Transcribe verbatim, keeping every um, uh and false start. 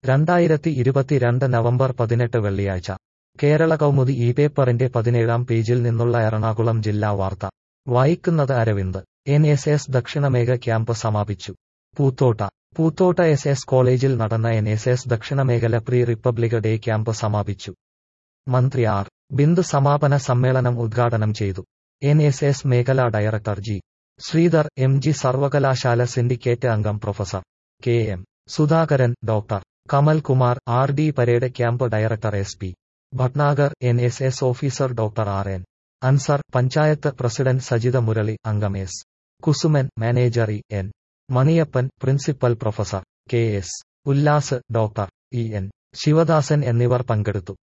രണ്ടായിരത്തി ഇരുപത്തിരണ്ട് നവംബർ പതിനെട്ട് വെള്ളിയാഴ്ച കേരള കൗമുദി ഈ പേപ്പറിന്റെ പതിനേഴാം പേജിൽ നിന്നുള്ള എറണാകുളം ജില്ലാ വാർത്ത വായിക്കുന്നത് അരവിന്ദ്. എൻ എസ് എസ് ദക്ഷിണമേഖ ക്യാമ്പ് സമാപിച്ചു. പൂത്തോട്ട പൂത്തോട്ട എസ് എസ് കോളേജിൽ നടന്ന എൻ എസ് എസ് ദക്ഷിണമേഖല പ്രീ റിപ്പബ്ലിക് ഡേ ക്യാമ്പ് സമാപിച്ചു. മന്ത്രി ആർ ബിന്ദു സമാപന സമ്മേളനം ഉദ്ഘാടനം ചെയ്തു. എൻ എസ് എസ് മേഖലാ director G Sreedhar, M G സർവകലാശാല സിൻഡിക്കേറ്റ് അംഗം professor K M Sudhakaran, doctor Kamal Kumar, R D parade camp director S P Bhatnagar, N S S officer doctor R N Ansar, panchayat president Sajitha Murali, അംഗം S Kusuman, manager E N Maniyappan, principal professor K S Ullas, doctor E N Sivadasan എന്നിവർ പങ്കെടുത്തു.